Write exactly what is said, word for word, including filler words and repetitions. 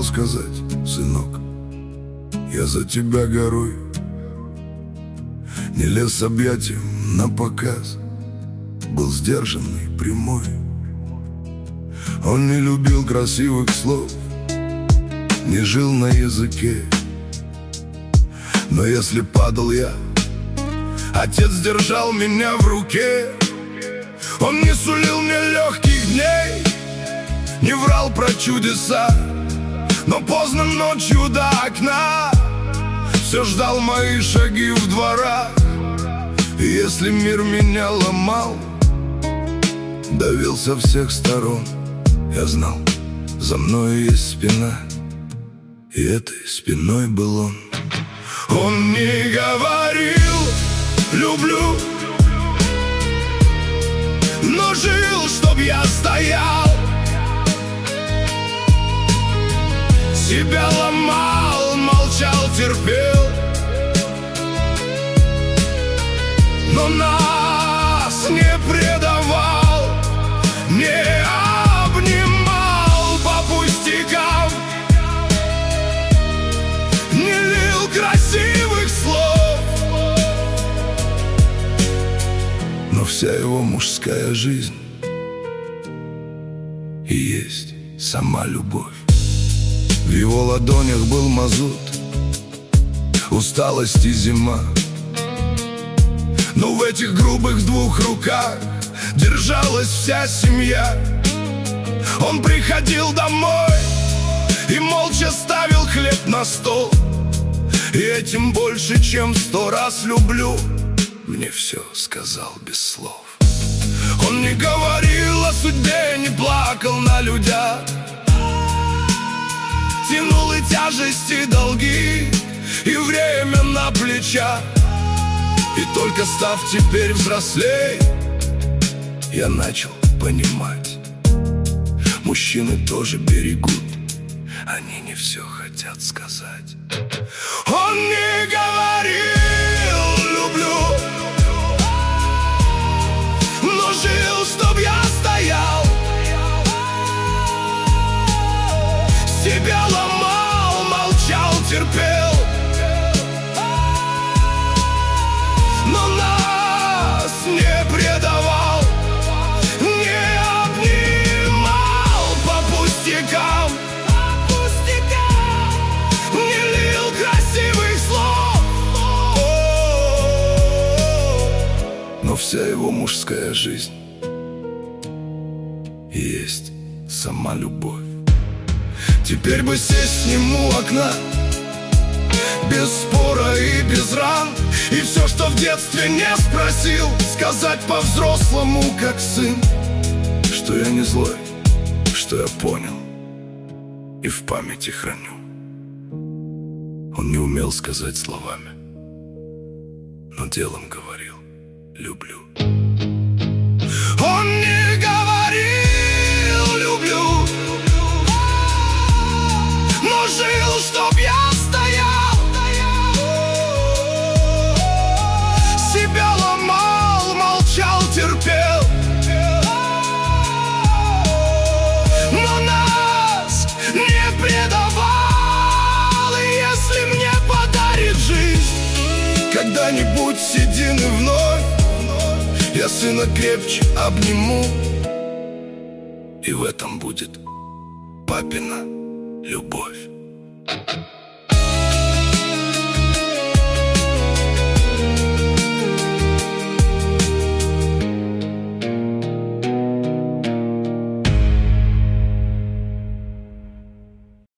сказать, сынок, я за тебя горую. Не лез объятием на показ, был сдержанный, прямой. Он не любил красивых слов, не жил на языке. Но если падал я, отец держал меня в руке. Он не сулил мне легких дней, не врал про чудеса, но поздно ночью до окна все ждал мои шаги в дворах. И если мир меня ломал, давил со всех сторон, я знал, за мной есть спина, и этой спиной был он. Он не говорил «люблю», но жил, чтоб я стоял, себя ломал, молчал, терпел, но нас не предавал, не обнимал по пустякам, не лил красивых слов. Но вся его мужская жизнь и есть сама любовь. В его ладонях был мазут, усталость и зима, но в этих грубых двух руках держалась вся семья. Он приходил домой и молча ставил хлеб на стол, и этим больше, чем сто раз люблю, мне все сказал без слов. Он не говорил о судьбе, не плакал на людях, тянул и тяжести, долги, и время на плечах. И только став теперь взрослей, я начал понимать, мужчины тоже берегут, они не все хотят сказать. Он не говорил «люблю», но жил, чтоб я стоял, себя ломал, молчал, терпел, но нас не предавал, не обнимал по пустякам, не лил красивых слов. Но вся его мужская жизнь и есть сама любовь. Теперь бы сесть с ним у окна, без спора и без ран, и все, что в детстве не спросил, сказать по-взрослому, как сын, что я не злой, что я понял и в памяти храню. Он не умел сказать словами, но делом говорил «люблю». Он не говорил «люблю», но жил, чтоб я стоял, себя ломал, молчал, терпел, но нас не предавал. И если мне подарит жизнь когда-нибудь седины вновь, я сына крепче обниму, и в этом будет папина любовь.